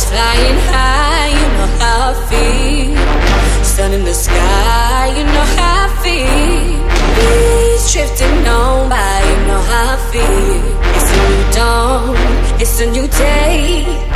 flying high, you know how I feel. Sun in the sky, you know how I feel. Breeze drifting on by, you know how I feel. It's a new dawn, it's a new day.